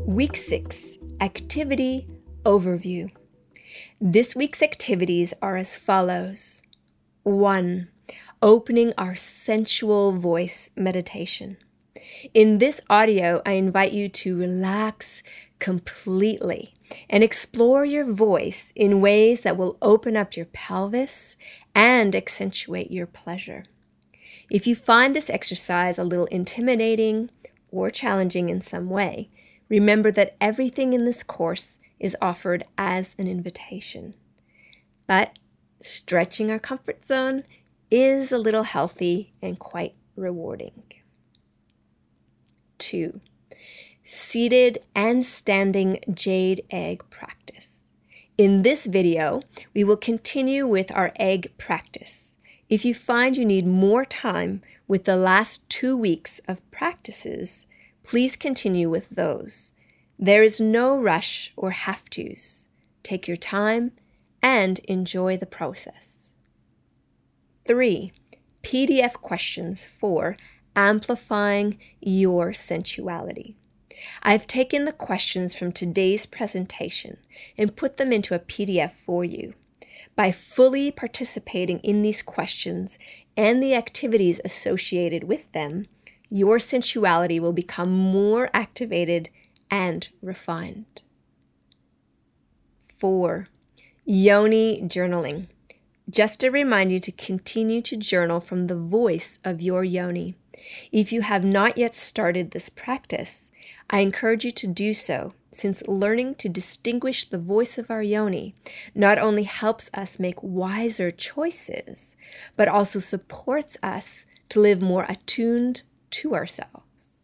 Week 6, Activity Overview. This week's activities are as follows. 1. Opening our sensual voice meditation. In this audio, I invite you to relax completely and explore your voice in ways that will open up your pelvis and accentuate your pleasure. If you find this exercise a little intimidating or challenging in some way, remember that everything in this course is offered as an invitation. But stretching our comfort zone is a little healthy and quite rewarding. 2. Seated and standing jade egg practice. In this video, we will continue with our egg practice. If you find you need more time with the last 2 weeks of practices, please continue with those. There is no rush or have-tos. Take your time and enjoy the process. 3. PDF questions for amplifying your sensuality. I've taken the questions from today's presentation and put them into a PDF for you. By fully participating in these questions and the activities associated with them, your sensuality will become more activated and refined. 4. Yoni journaling. Just to remind you to continue to journal from the voice of your yoni. If you have not yet started this practice, I encourage you to do so, since learning to distinguish the voice of our yoni not only helps us make wiser choices, but also supports us to live more attuned to ourselves.